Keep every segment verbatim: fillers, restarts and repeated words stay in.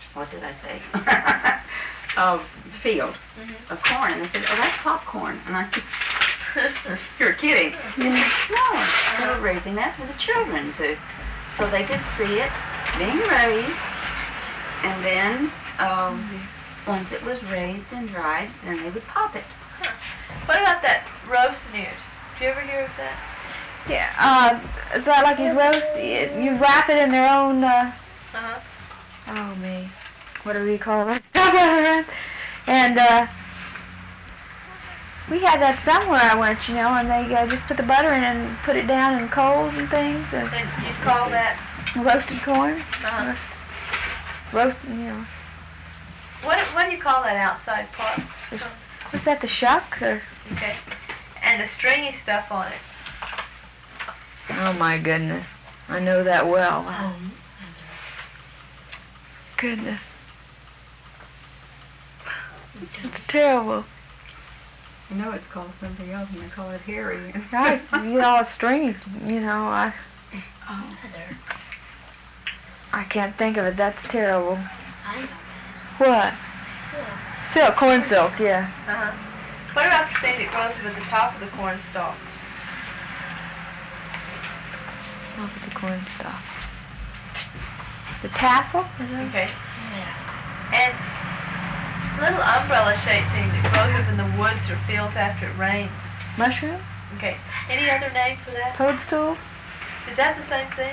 what did I say? A field Mm-hmm. of corn. And they said, oh, that's popcorn. And I you're kidding. No, they were raising that for the children too. So they could see it being raised, and then um, once it was raised and dried, then they would pop it. Huh. What about that roasting ears? Do you ever hear of that? Yeah, uh, is that like you roast it? You wrap it in their own, uh, Uh-huh. oh me, whatever you call it. And, uh, we had that somewhere I went, you know, and they uh, just put the butter in and put it down in coals and things. And And you call that, roasted corn. uh-huh. Roast, roasted, you know. What, what do you call that outside part? Was that the shucks or? Okay. And the stringy stuff on it. Oh my goodness. I know that well. Goodness. It's terrible. I know it's called something else, and they call it hairy. I, you know, strings, you know, I Oh, I can't think of it. That's terrible. I know. What? Silk, corn silk, yeah. Uh-huh. What about the thing that grows up at the top of the corn stalk? Look at the corn stalk. The tassel? Is that- Okay. Yeah. And little umbrella-shaped thing that grows up in the woods or fields after it rains. Mushroom? Okay. Any other name for that? Toadstool? Is that the same thing?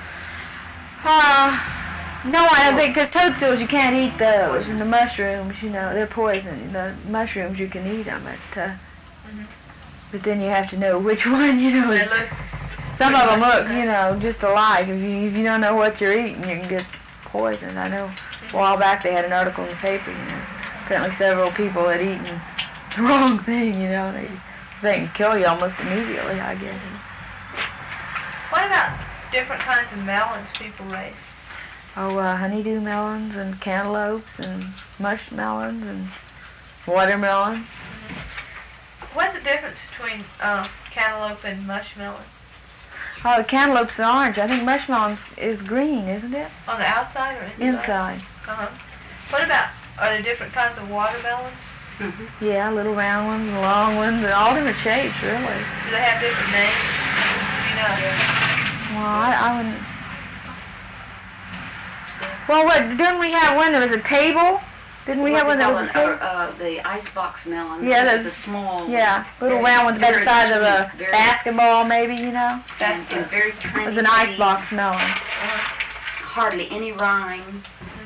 Uh, no, I don't think, because toadstools, you can't eat those. And the mushrooms, you know, they're poison. The mushrooms, you can eat them. But, uh, Mhm. but then you have to know which one, you know. They look. Some of them much the look, same. you know, just alike. If you, if you don't know what you're eating, you can get poisoned. I know a while back they had an article in the paper, you know. Apparently several people had eaten the wrong thing, you know. They, they can kill you almost immediately, I guess. What about different kinds of melons people raise? Oh, uh, honeydew melons and cantaloupes and mushmelons and watermelons. What's the difference between uh, cantaloupe and mushmelon? Oh, the cantaloupe's orange. I think mushmelons is green, isn't it? On the outside or inside? Inside. Uh-huh. What about, are there different kinds of watermelons? mm-hmm. Yeah, little round ones and long ones and all different shapes, really. Do they have different names? Do you know? Well, I, I wouldn't... Well, what, didn't we have one that was a table? Didn't we What have one they that call was a an- table? uh, uh, the icebox melon. Yeah, It's those- a small. Yeah, little very- round ones about the very size of a sweet, very- basketball, maybe, you know? And, That's and a- very It tiny. was an icebox seeds, melon. Uh-huh. Hardly any rind.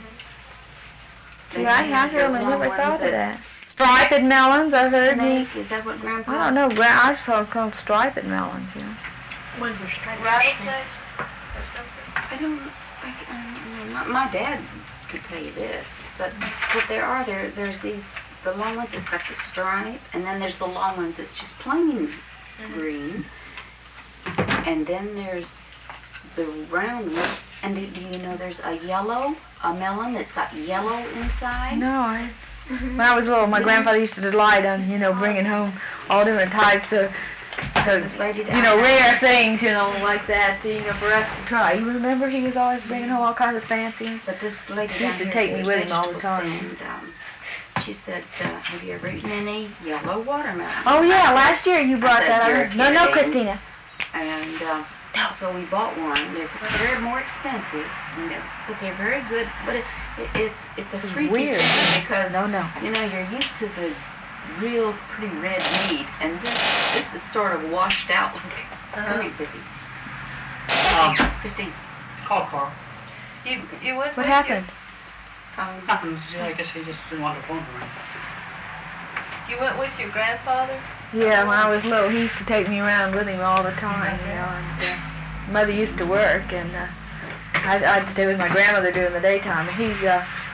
They Yeah, I, I have the really long never ones thought of that. Striped melons, I've heard. me- Snake, is that what Grandpa? I don't know, gra- I just saw them called striped melons, you know. Ones were striped. Rattlesnakes or something? I don't. I, I don't know. My, my dad could tell you this, but but there are there. There's these the long ones that's got the stripe, and then there's the long ones that's just plain Mhm. green, and then there's the round ones. And do, do you know there's a yellow, a melon that's got yellow inside? No, I, when I was little, my Yes. grandfather used to delight on, you know, bringing home all different types of, of This lady you down know, there. rare things, you know, like that, you know, for us to try. You remember he was always bringing home all kinds of fancy. But this lady He down used to here take at me the with him all the vegetable time. stand, um, she said, uh, "Have you ever eaten any yellow watermelon?" Oh yeah, last year you brought said, that. I "You're heard. No, no, kidding." Christina. And uh, so we bought one. They're they're more expensive, you know, but they're very good. But it, it, it's it's a It's freaky weird. thing because No, no. you know you're used to the real pretty red meat, and this this is sort of washed out. Uh-huh. Come here, Chrissy. Um, Christine. call Carl. You, you went What with happened? Um, Nothing. I guess he just didn't want the phone to ring. Your, you went with your grandfather? Yeah, when I was little, he used to take me around with him all the time, you know. And uh, mother used to work, and uh, I'd, I'd stay with my grandmother during the daytime. And he's uh,